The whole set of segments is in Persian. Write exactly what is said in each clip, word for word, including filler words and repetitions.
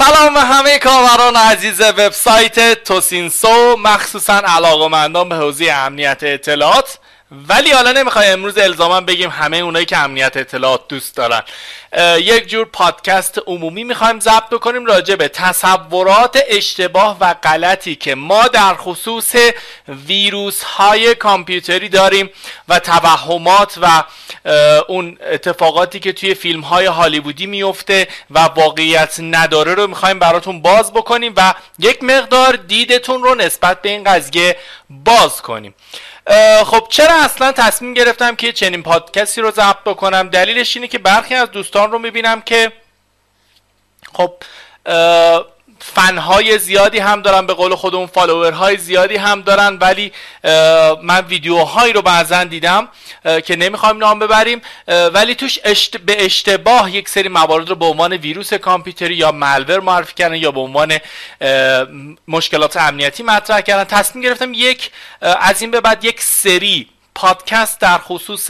سلام به همه کاربران عزیز وبسایت توسینسو، مخصوصا علاقه‌مندان به حوزه امنیت اطلاعات. ولی حالا نمیخوای امروز الزاما بگیم همه اونایی که امنیت اطلاعات دوست دارن. یک جور پادکست عمومی میخوایم ضبط بکنیم راجع به تصورات اشتباه و غلطی که ما در خصوص ویروس های کامپیوتری داریم و توهمات و اون اتفاقاتی که توی فیلم های هالیوودی میفته و واقعیت نداره رو میخوایم براتون باز بکنیم و یک مقدار دیدتون رو نسبت به این قضیه باز کنیم. خب چرا اصلا تصمیم گرفتم که چنین پادکستی رو ضبط بکنم؟ دلیلش اینه که برخی از دوستان رو میبینم که خب فنهای زیادی هم دارن، به قول خودمون فالوورهای زیادی هم دارن، ولی من ویدیوهایی رو بعضا دیدم که نمیخوایم نام ببریم، ولی توش اشت... به اشتباه یک سری موارد رو به عنوان ویروس کامپیوتری یا مالور معرفی کردن یا به عنوان مشکلات امنیتی مطرح کردن. تصمیم گرفتم یک از این به بعد یک سری پادکست در خصوص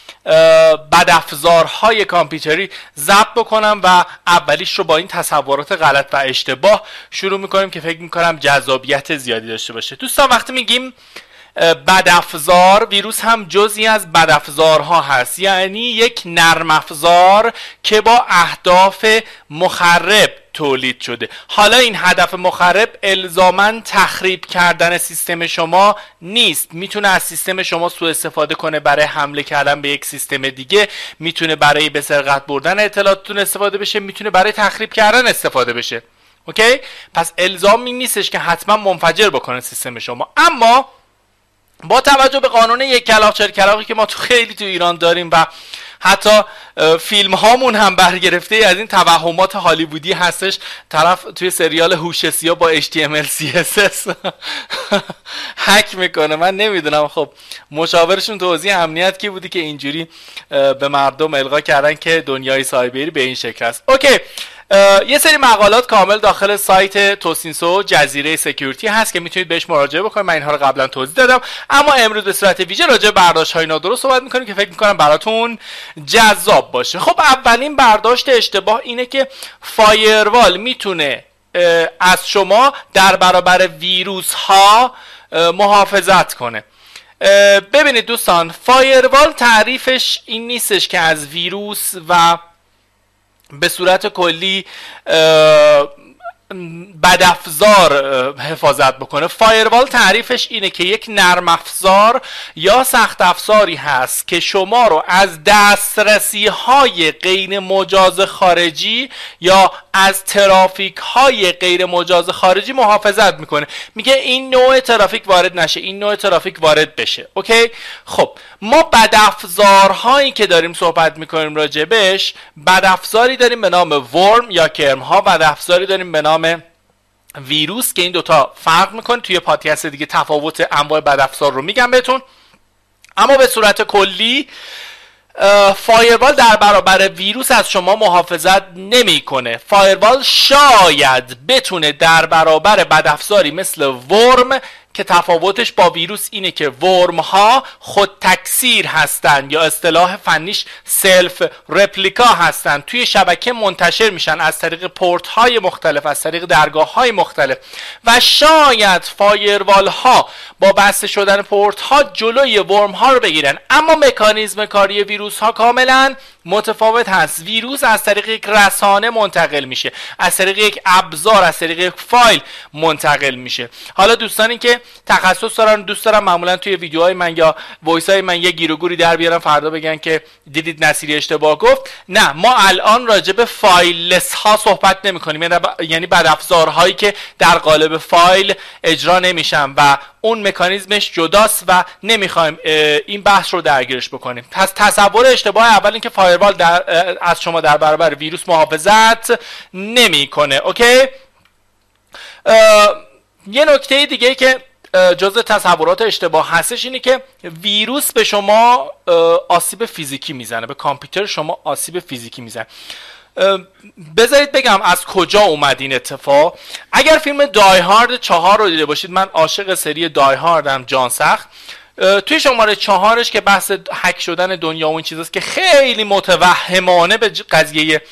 بدافزارهای کامپیوتری ضبط بکنم و اولیش رو با این تصورات غلط و اشتباه شروع میکنیم که فکر میکنم جذابیت زیادی داشته باشه. دوستان وقتی میگیم بدافزار، ویروس هم جزئی از بدافزارها هست، یعنی یک نرم افزار که با اهداف مخرب تولید شده. حالا این هدف مخرب الزاماً تخریب کردن سیستم شما نیست، میتونه از سیستم شما سوء استفاده کنه برای حمله کردن به یک سیستم دیگه، میتونه برای به سرقت بردن اطلاعاتتون استفاده بشه، میتونه برای تخریب کردن استفاده بشه. اوکی؟ پس الزامی نیستش که حتما منفجر بکنه سیستم شما. اما با توجه به قانون یک کلاغ چهل کلاغی که ما تو خیلی تو ایران داریم و حتی فیلم هامون هم برگرفته از این توهمات هالیوودی هستش، طرف توی سریال هوش سیاه با اچ تی ام ال سی اس اس هک میکنه. من نمیدونم خب مشاورشون تو حوزه امنیت کی بودی که اینجوری به مردم القا کردن که دنیای سایبری به این شکل است. اوکی، یه سری مقالات کامل داخل سایت توسینسو جزیره سکیوریتی هست که میتونید بهش مراجعه بکنید. من اینها رو قبلا توضیح دادم، اما امروز به صورت ویژه راجع به برداشت‌های نادرست صحبت میکنیم که فکر میکنم براتون جذاب باشه. خب اولین برداشت اشتباه اینه که فایروال میتونه از شما در برابر ویروس ها محافظت کنه. ببینید دوستان، فایروال تعریفش این نیستش که از ویروس و به صورت کلی بدافزار حفاظت بکنه. فایروال تعریفش اینه که یک نرم افزار یا سخت افزاری هست که شما رو از دسترسی های غیر مجاز خارجی یا از ترافیک های غیر مجاز خارجی محافظت میکنه. میگه این نوع ترافیک وارد نشه، این نوع ترافیک وارد بشه. اوکی؟ خب ما بدافزارهایی که داریم صحبت میکنیم راجبش، بدافزاری داریم به نام ورم یا کرم ها، بدافزاری داریم به نام ویروس که این دوتا فرق میکنه. توی پادکست دیگه تفاوت انواع بدافزار رو میگم بهتون، اما به صورت کلی فایروال در برابر ویروس از شما محافظت نمیکنه. فایروال شاید بتونه در برابر بدافزاری مثل ورم که تفاوتش با ویروس اینه که ورم ها خود تکثیر هستن یا اصطلاح فنیش سلف رپلیکا هستن، توی شبکه منتشر میشن از طریق پورت های مختلف، از طریق درگاه های مختلف و شاید فایروال ها با بسته شدن پورت ها جلوی ورم ها رو بگیرن. اما مکانیزم کاری ویروس ها کاملا متفاوت هست. ویروس از طریق یک رسانه منتقل میشه، از طریق یک ابزار، از طریق یک فایل منتقل میشه. حالا دوستانی که تخصص دارن دوست دارن معمولا توی ویدیوهای من یا وایس های من یه گیر و گوری در بیارن، فردا بگن که دیدید نصیری اشتباه گفت. نه، ما الان راجع به فایللس ها صحبت نمی کنیم، یعنی بدافزارهایی که در قالب فایل اجرا نمیشن و اون مکانیزمش جداست و نمیخوایم این بحث رو درگیرش بکنیم. پس تصور اشتباه اول این که فایروال در از شما در برابر ویروس محافظت نمیکنه. اوکی؟ یه نکته دیگه که جزء تصورات اشتباه هستش اینه که ویروس به شما آسیب فیزیکی میزنه، به کامپیوتر شما آسیب فیزیکی میزنه. بذارید بگم از کجا اومد این اتفاق. اگر فیلم دای هارد چهار رو دیده باشید، من عاشق سری دای هاردم، جان سخت. توی شماره چهارش که بحث هک شدن دنیا و این چیزاست که خیلی متوهمانه به قضیه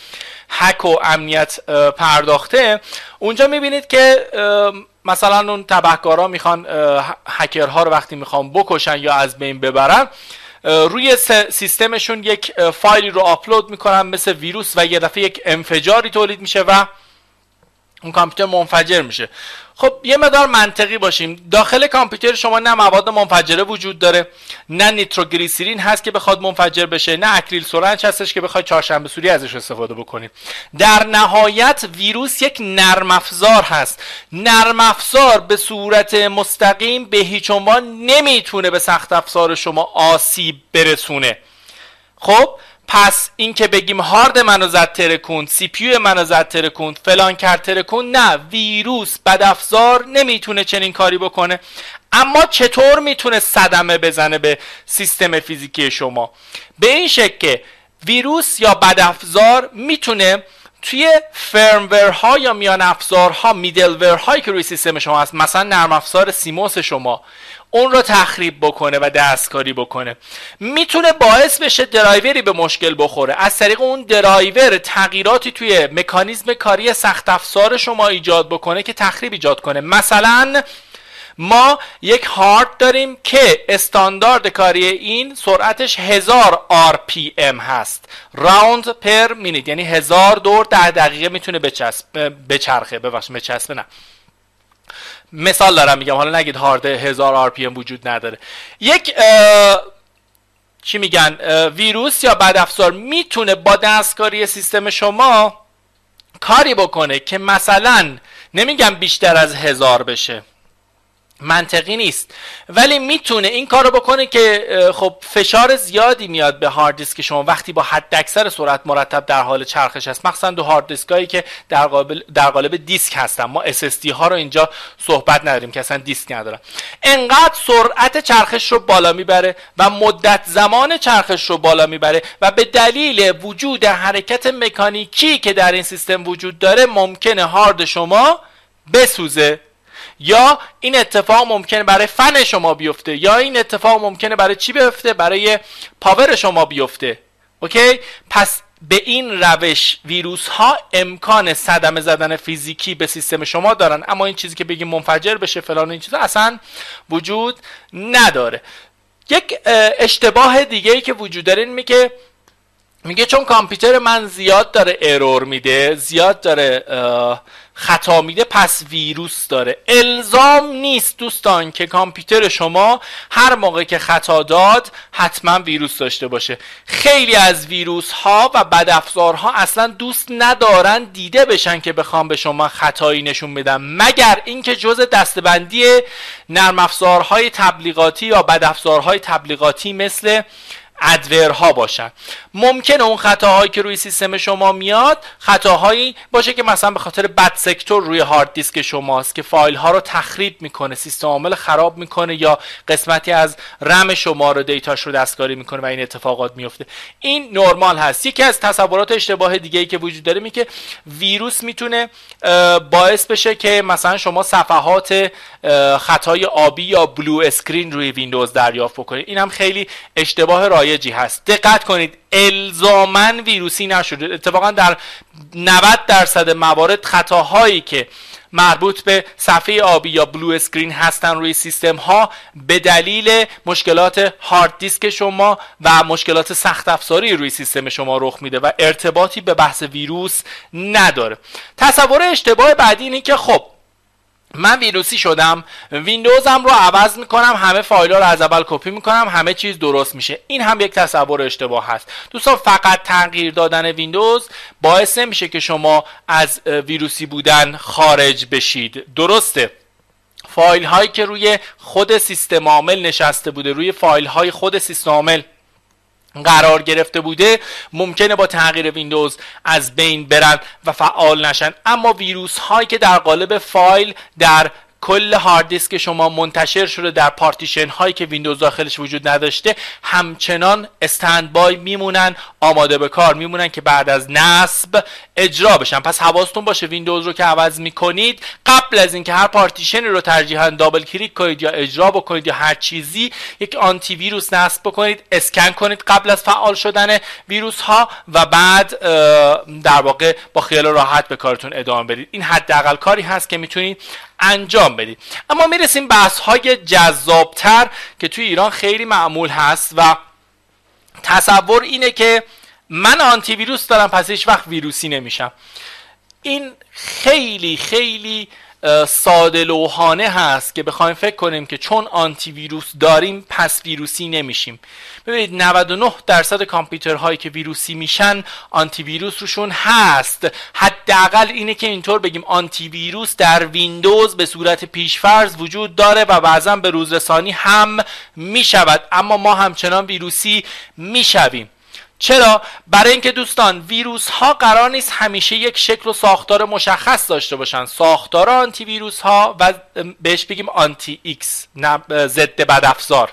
هک و امنیت پرداخته، اونجا میبینید که مثلا اون تبهکارا میخوان هکرها رو وقتی میخوان بکشن یا از بین ببرن، روی سیستمشون یک فایلی رو آپلود میکنن مثل ویروس و یه دفعه یک انفجاری تولید میشه و اون کامپیوتر منفجر میشه. خب یه مقدار منطقی باشیم، داخل کامپیوتر شما نه مواد منفجره وجود داره، نه نیتروگلیسرین هست که بخواد منفجر بشه، نه اکریل سرنج هستش که بخواد چهارشنبه سوری ازش استفاده بکنید. در نهایت ویروس یک نرم افزار هست. نرم افزار به صورت مستقیم به هیچ عنوان نمیتونه به سخت افزار شما آسیب برسونه. خب پس این که بگیم هارد منو زد ترکون، سی پی یو منو زد ترکون، فلان کرد ترکون، نه، ویروس بد افزار نمیتونه چنین کاری بکنه. اما چطور میتونه صدمه بزنه به سیستم فیزیکی شما؟ به این شکل که ویروس یا بد افزار میتونه توی فرمورها یا میان افزارها، میدلورهایی که روی سیستم شما هست، مثلا نرم افزار سیموس شما، اون رو تخریب بکنه و دستکاری بکنه. میتونه باعث بشه درایوری به مشکل بخوره، از طریق اون درایور تغییراتی توی مکانیزم کاری سخت افزار شما ایجاد بکنه که تخریب ایجاد کنه. مثلا ما یک هارد داریم که استاندارد کاری این سرعتش هزار آر پی ام هست، راوند پر مینیت، یعنی هزار دور در دقیقه میتونه بچسب بچرخه ببخشید بچسبه نه مثال دارم میگم، حالا نگید هارد هزار آر پی ام وجود نداره. یک چی میگن ویروس یا بد افزار میتونه با دستکاری سیستم شما کاری بکنه که مثلا نمیگم بیشتر از هزار بشه، منطقی نیست، ولی میتونه این کارو بکنه که خب فشار زیادی میاد به هارد دیسک شما وقتی با حد اکثر سرعت مرتب در حال چرخش است، مخصوصا دو هارد دیسکایی که در قالب در قالب دیسک هستن. ما اس اس دی ها رو اینجا صحبت نداریم که اصلا دیسک ندارن. انقدر سرعت چرخش رو بالا میبره و مدت زمان چرخش رو بالا میبره و به دلیل وجود حرکت مکانیکی که در این سیستم وجود داره ممکنه هارد شما بسوزه، یا این اتفاق ممکنه برای فن شما بیفته، یا این اتفاق ممکنه برای چی بیفته؟ برای پاور شما بیفته. اوکی؟ پس به این روش ویروس ها امکان صدمه زدن فیزیکی به سیستم شما دارن، اما این چیزی که بگیم منفجر بشه فلان این چیزا اصلا وجود نداره. یک اشتباه دیگه ای که وجود داره این میگه میگه چون کامپیوتر من زیاد داره ارور میده، زیاد داره خطا میده، پس ویروس داره. الزام نیست دوستان که کامپیوتر شما هر موقع که خطا داد حتما ویروس داشته باشه. خیلی از ویروس ها و بد افزارها اصلا دوست ندارن دیده بشن که بخوام به شما خطایی نشون بدم، مگر اینکه جزء دسته‌بندی نرم افزارهای تبلیغاتی یا بد افزارهای تبلیغاتی مثل ادورها باشن. ممکنه اون خطاهایی که روی سیستم شما میاد خطاهایی باشه که مثلا به خاطر بد سکتور روی هارد دیسک شماست که فایل ها رو تخریب میکنه، سیستم عامل خراب میکنه، یا قسمتی از رم شما رو دیتاش رو دستکاری میکنه و این اتفاقات میفته. این نرمال هست. یکی از تصورات اشتباه دیگه ای که وجود داره می که ویروس میتونه باعث بشه که مثلا شما صفحات خطای آبی یا بلو اسکرین روی ویندوز دریافت بکنید. این هم خیلی اشتباه رایجی هست. دقت کنید، الزاماً ویروسی نشده. اتفاقا در نود درصد موارد خطاهایی که مربوط به صفحه آبی یا بلو اسکرین هستن روی سیستم ها به دلیل مشکلات هارد دیسک شما و مشکلات سخت افزاری روی سیستم شما رخ میده و ارتباطی به بحث ویروس نداره. تصور اشتباه بعدی اینه که خب من ویروسی شدم، ویندوزم رو عوض میکنم، همه فایل ها رو از اول کپی میکنم، همه چیز درست میشه. این هم یک تصور اشتباه هست. دوستان فقط تغییر دادن ویندوز باعث نمیشه که شما از ویروسی بودن خارج بشید. درسته، فایل هایی که روی خود سیستم عامل نشسته بوده، روی فایل های خود سیستم عامل قرار گرفته بوده، ممکنه با تغییر ویندوز از بین برن و فعال نشن، اما ویروس هایی که در قالب فایل در کل هارد دیسک شما منتشر شده در پارتیشن هایی که ویندوز داخلش وجود نداشته همچنان استند بای میمونن، آماده به کار میمونن که بعد از نصب اجرا بشن. پس حواستون باشه ویندوز رو که عوض میکنید قبل از اینکه هر پارتیشنی رو ترجیحاً دابل کلیک کنید یا اجرا بکنید یا هر چیزی، یک آنتی ویروس نصب بکنید، اسکن کنید قبل از فعال شدن ویروس ها و بعد در واقع با خیال راحت به کارتون ادامه بدید. این حداقل کاری هست که میتونید انجام بدید. اما میرسیم بحث های جذابتر که توی ایران خیلی معمول هست و تصور اینه که من آنتی ویروس دارم پس هیچ وقت ویروسی نمیشم. این خیلی خیلی ساده لوحانه هست که بخوایم فکر کنیم که چون آنتی ویروس داریم پس ویروسی نمیشیم. ببینید نود و نه درصد کامپیوترهایی که ویروسی میشن آنتی ویروس روشون هست. حداقل اینه که اینطور بگیم آنتی ویروس در ویندوز به صورت پیشفرض وجود داره و بعضا به روزرسانی هم میشود، اما ما همچنان ویروسی میشویم. چرا؟ برای اینکه دوستان ویروس ها قرار نیست همیشه یک شکل و ساختار مشخص داشته باشن. ساختار آنتی ویروس ها و بهش بگیم آنتی ایکس، ضد بدافزار،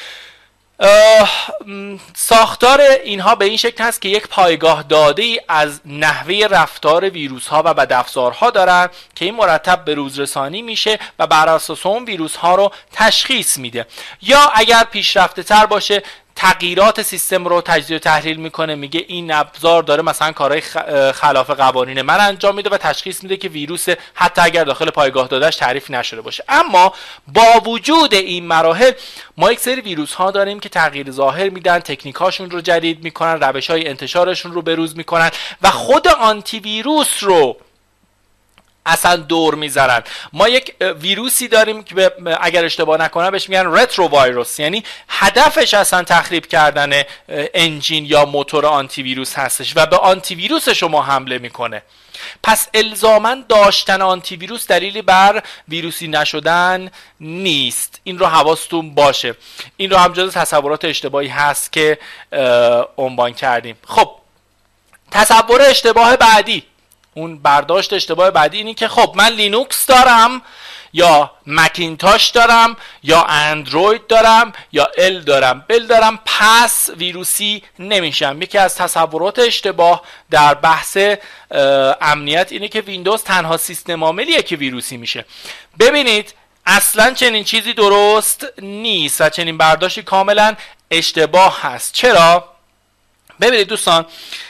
ساختار اینها به این شکل هست که یک پایگاه داده ای از نحوه رفتار ویروس ها و بدافزارها دارن که این مرتب به روز رسانی میشه و بر اساس اون ویروس ها رو تشخیص میده. یا اگر پیشرفته تر باشه تغییرات سیستم رو تجزیه و تحلیل میکنه، میگه این ابزار داره مثلا کارهای خلاف قوانین من انجام میده و تشخیص میده که ویروس حتی اگر داخل پایگاه دادهش تعریف نشده باشه. اما با وجود این مراحل ما یک سری ویروس ها داریم که تغییر ظاهر میدن، تکنیک هاشون رو جدید میکنن، روش های انتشارشون رو بروز میکنن و خود آنتی ویروس رو اصلا دور میذارن. ما یک ویروسی داریم که اگر اشتباه نکنم بهش میگن رترو ویروس، یعنی هدفش اصلا تخریب کردن انجین یا موتور آنتی ویروس هستش و به آنتی ویروس شما حمله میکنه. پس الزاما داشتن آنتی ویروس دلیلی بر ویروسی نشدن نیست. این رو حواستون باشه. این رو هم جز تصورات اشتباهی هست که عنوان کردیم. خب تصور اشتباه بعدی، اون برداشت اشتباه بعدی اینی که خب من لینوکس دارم یا مکینتاش دارم یا اندروید دارم یا ال دارم بل دارم پس ویروسی نمیشم. یکی از تصورات اشتباه در بحث امنیت اینه که ویندوز تنها سیستم عاملیه که ویروسی میشه. ببینید اصلا چنین چیزی درست نیست و چنین برداشتی کاملا اشتباه هست. چرا؟ ببینید دوستان،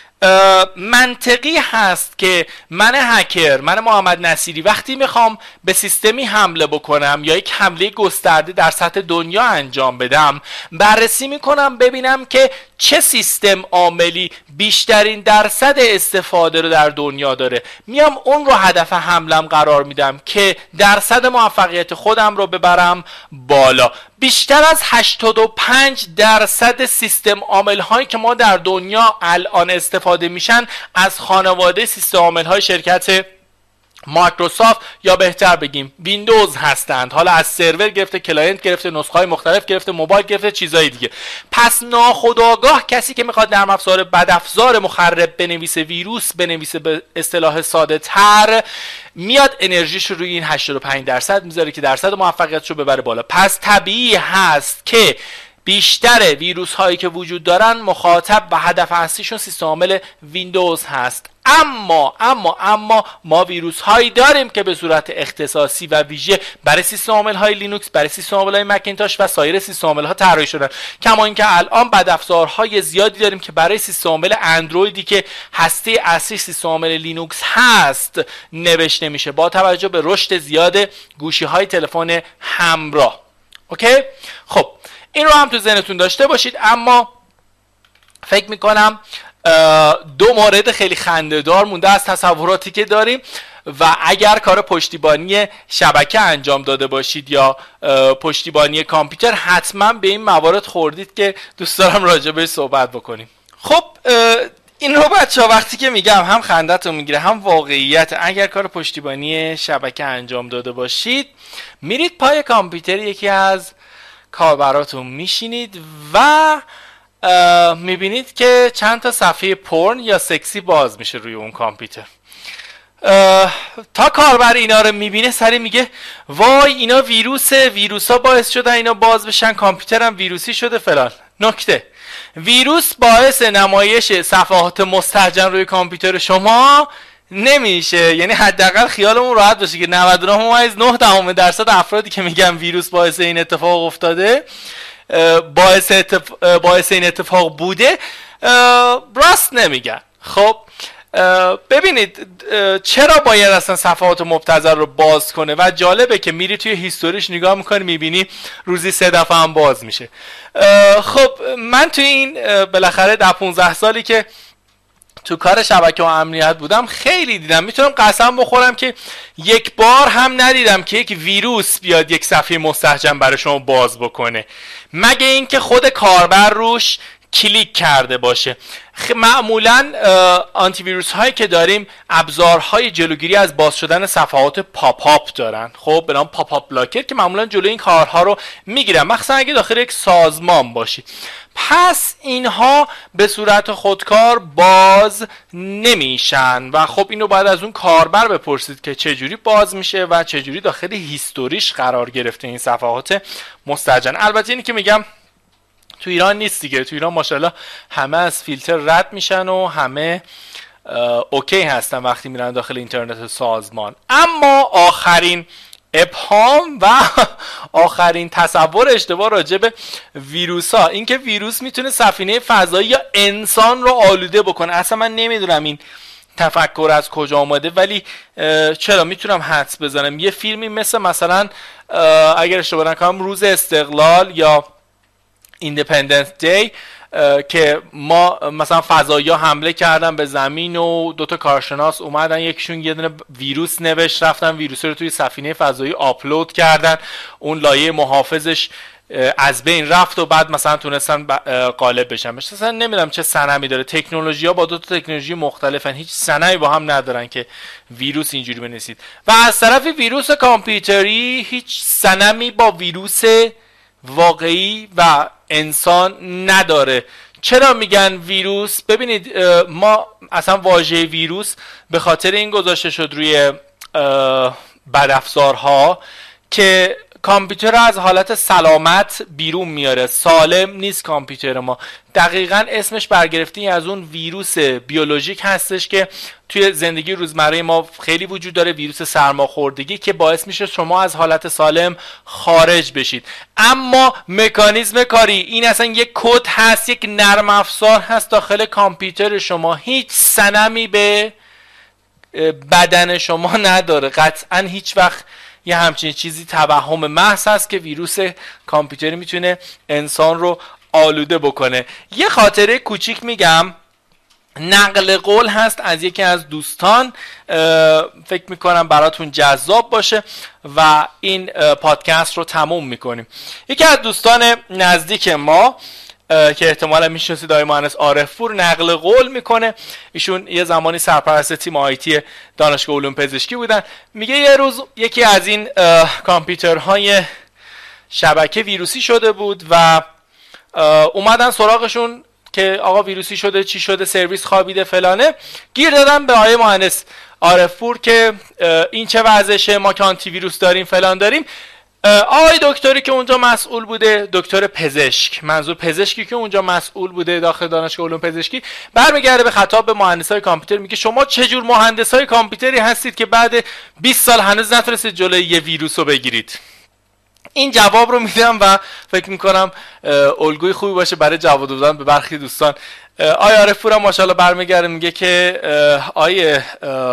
منطقی هست که من هکر، من محمد نصیری وقتی میخوام به سیستمی حمله بکنم یا یک حمله گسترده در سطح دنیا انجام بدم، بررسی میکنم ببینم که چه سیستم عاملی بیشترین درصد استفاده رو در دنیا داره، میام اون رو هدف حملم قرار میدم که درصد موفقیت خودم رو ببرم بالا. بیشتر از هشتاد و پنج درصد سیستم عامل هایی که ما در دنیا الان استفاده میشن از خانواده سیستم عامل های شرکت مایکروسافت یا بهتر بگیم ویندوز هستند. حالا از سرور گرفته، کلاینت گرفته، نسخه های مختلف گرفته، موبایل گرفته، چیزهای دیگه. پس ناخودآگاه کسی که میخواد نرم افزار بدافزار مخرب بنویسه، ویروس بنویسه، به اصطلاح ساده تر میاد انرژیش رو روی این هشتاد و پنج درصد میذاره که درصد موفقیتش رو ببره بالا. پس طبیعی هست که بیشتر ویروس هایی که وجود دارن مخاطب و هدف اصلیشون سیستم عامل ویندوز هست. اما اما اما ما ویروس هایی داریم که به صورت اختصاصی و ویژه برای سیستم عامل های لینوکس، برای سیستم عامل های مکینتاش و سایر سیستم عامل ها طراحی شدن. کما اینکه الان بدافزارهای زیادی داریم که برای سیستم عامل اندرویدی که هسته اصلی سیستم عامل لینوکس هست نوشته میشه با توجه به رشد زیاد گوشی های تلفن همراه. اوکی؟ خب این رو هم تو ذهنتون داشته باشید. اما فکر میکنم دو مورد خیلی خنده‌دار مونده از تصوراتی که داریم و اگر کار پشتیبانی شبکه انجام داده باشید یا پشتیبانی کامپیوتر حتما به این موارد خوردید که دوست دارم راجع بهش صحبت بکنیم. خب این رو بچه ها وقتی که میگم هم خندتون میگیره هم واقعیت. اگر کار پشتیبانی شبکه انجام داده باشید میرید پای کامپیوتر یکی از کاربراتون میشینید و میبینید که چند تا صفحه پورن یا سکسی باز میشه روی اون کامپیوتر تا کاربر اینا رو میبینه سری میگه وای اینا ویروسه، ویروسا باعث شدن اینا باز بشن، کامپیوترم ویروسی شده فلان. نکته: ویروس باعث نمایش صفحات مستهجن روی کامپیوتر شما نمیشه. یعنی حداقل خیالمون راحت باشه که نود و نه ممیز نه دهم درصد افرادی که میگن ویروس باعث این اتفاق افتاده باعث, اتف... باعث این اتفاق بوده راست نمیگن. خب ببینید چرا باید اصلا صفحات مبتذل رو باز کنه و جالبه که میری توی هیستوریش نگاه میکنی میبینی روزی سه دفعه هم باز میشه. خب من توی این بالاخره ده پونزده سالی که تو کار شبکه و امنیت بودم خیلی دیدم، میتونم قسم بخورم که یک بار هم ندیدم که یک ویروس بیاد یک صفحه مستهجن برای شما باز بکنه، مگه اینکه خود کاربر روش کلیک کرده باشه. معمولا آنتی ویروس هایی که داریم ابزارهای جلوگیری از باز شدن صفحات پاپ آپ دارن، خب به نام پاپ آپ بلاکر، که معمولا جلوی این کارها رو میگیرن، مخصوصا اگه داخل یک سازمان باشی. پس اینها به صورت خودکار باز نمیشن و خب اینو باید از اون کاربر بپرسید که چجوری باز میشه و چجوری داخل هیستوریش قرار گرفته این صفحات مستهجن. البته اینی که میگم تو ایران نیست دیگه، تو ایران ماشاءالله همه از فیلتر رد میشن و همه اوکی هستن وقتی میرن داخل اینترنت سازمان. اما آخرین ابهام و آخرین تصور اشتباه راجع به ویروس ها این که ویروس میتونه سفینه فضایی یا انسان رو آلوده بکنه. اصلا من نمیدونم این تفکر از کجا آمده، ولی چرا میتونم حدس بزنم یه فیلمی مثل مثلا اگر اشتباه نکنم روز استقلال یا ایندیپندنس دی که ما مثلا فضایی ها حمله کردن به زمین و دوتا کارشناس اومدن یکشون یه دونه ویروس نوشت، رفتن ویروس رو توی سفینه فضایی آپلود کردن، اون لایه محافظش از بین رفت و بعد مثلا تونستن غالب بشن. مثلا نمیدونم چه صنمی داره، تکنولوژی ها با دو تا تکنولوژی مختلفن، هیچ صنمی با هم ندارن که ویروس اینجوری بنویسید. و از طرف ویروس کامپیوتری هیچ صنمی با ویروس واقعی و انسان نداره. چرا میگن ویروس؟ ببینید ما اصلا واژه ویروس به خاطر این گذاشته شد روی بدافزارها که کامپیوتر از حالت سلامت بیرون میاره، سالم نیست کامپیوتر ما. دقیقاً اسمش برگرفته از اون ویروس بیولوژیک هستش که توی زندگی روزمره ما خیلی وجود داره، ویروس سرماخوردگی که باعث میشه شما از حالت سالم خارج بشید. اما مکانیزم کاری این اصلا یک کد هست، یک نرم افزار هست داخل کامپیوتر شما، هیچ صنمی به بدن شما نداره. قطعاً هیچ وقت یه همچین چیزی توهم محض هست که ویروس کامپیوتری میتونه انسان رو آلوده بکنه. یه خاطره کوچیک میگم، نقل قول هست از یکی از دوستان، فکر میکنم براتون جذاب باشه و این پادکست رو تموم میکنیم. یکی از دوستان نزدیک ما که احتمالا میشناسید آقای مهندس عارف پور نقل قول میکنه. ایشون یه زمانی سرپرست تیم آیتی دانشگاه علوم پزشکی بودن. میگه یه روز یکی از این کامپیوترهای شبکه ویروسی شده بود و اومدن سراغشون که آقا ویروسی شده، چی شده، سرویس خوابیده فلانه. گیر دادن به آقای مهندس عارف پور که این چه وضعشه، ما که آنتی ویروس داریم فلان داریم. آقای دکتری که اونجا مسئول بوده، دکتر پزشک، منظور پزشکی که اونجا مسئول بوده داخل دانشگاه علوم پزشکی، برمیگرده به خطاب به مهندسای کامپیوتر، میگه شما چه جور مهندسای کامپیوتری هستید که بعد بیست سال هنوز نتونستید جلوی یه ویروس رو بگیرید؟ این جواب رو میدم و فکر میکنم الگوی خوبی باشه برای جواب دادن به برخی دوستان. آقای عارف پور هم ماشاءالله برمیگرده میگه که آیه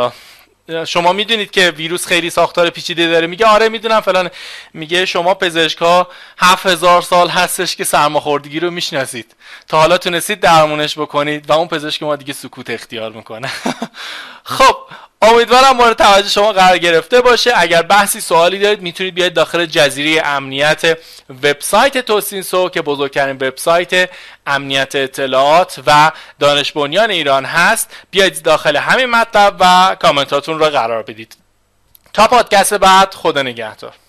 شما میدونید که ویروس خیلی ساختار پیچیده داره؟ میگه آره میدونم فلان. میگه شما پزشکا هفت هزار سال هستش که سرماخوردگی رو میشناسید، تا حالا تونستید درمونش بکنید؟ و اون پزشک ما دیگه سکوت اختیار میکنه. خب امیدوارم مورد توجه شما قرار گرفته باشه. اگر بحثی سوالی دارید میتونید بیاید داخل جزیره امنیت وبسایت توسینسو که بزرگترین وبسایت امنیت اطلاعات و دانش بنیان ایران هست، بیاید داخل همین مطلب و کامنتاتون رو قرار بدید. تا پادکست بعد، خدا نگهدار.